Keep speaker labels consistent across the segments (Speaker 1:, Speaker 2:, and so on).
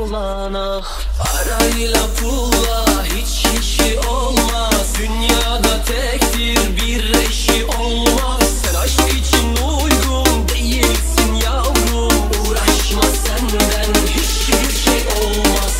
Speaker 1: olana. Parayla pulla hiç işi olmaz. Dünyada tektir bir eşi olmaz. Sen aşk için uygun değilsin yavrum. Uğraşma senden hiçbir şey olmaz.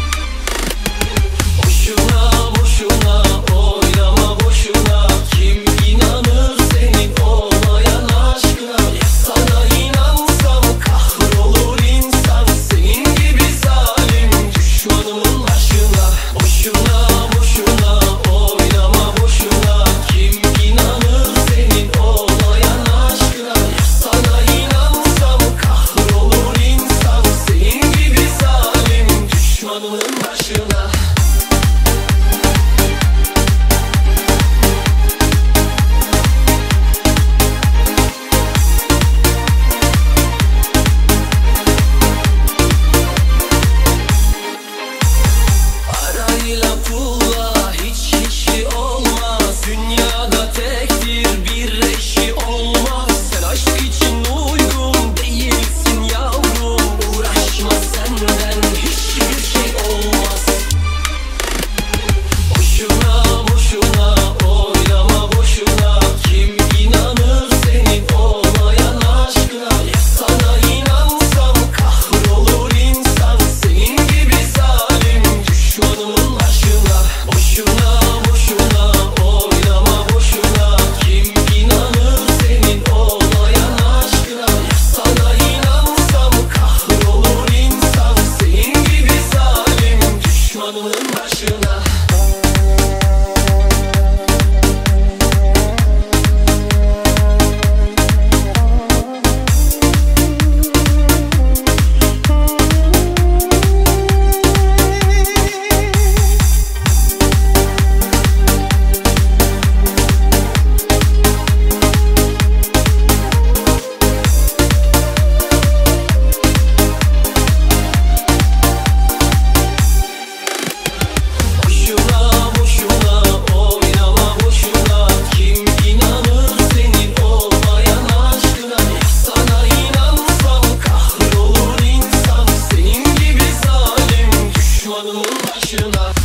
Speaker 1: Boşuna boşuna oynama boşuna. Kim inanır senin olmayan aşkına? Ya sana inansam kahrolur insan. Senin gibi zalim düşmanımın başına. Boşuna boşuna oynama boşuna. Kim inanır senin olmayan aşkına? Ya sana inansam kahrolur insan. Senin gibi zalim düşmanımın başına. Parayla pulla hiç işi olmaz. Dünyada tektir bir eşi olmaz. Sen aşk için uygun değilsin yavrum. Uğraşma senden hiçbir şey olmaz. Boşuna boşuna oynama boşuna. Kim inanır senin olmayan aşkına? Ya sana inansam kahrolur insan. Senin gibi zalim düşmanımın başına. Boşuna boşuna oynama boşuna. Kim inanır senin olmayan aşkına? Ya sana inansam kahrolur insan. Senin gibi zalim düşmanımın başına. Boşuna boşuna oynama boşuna. Kim inanır senin olmayan aşkına? Ya sana inansam kahrolur insan. Senin gibi zalim düşmanımın başına.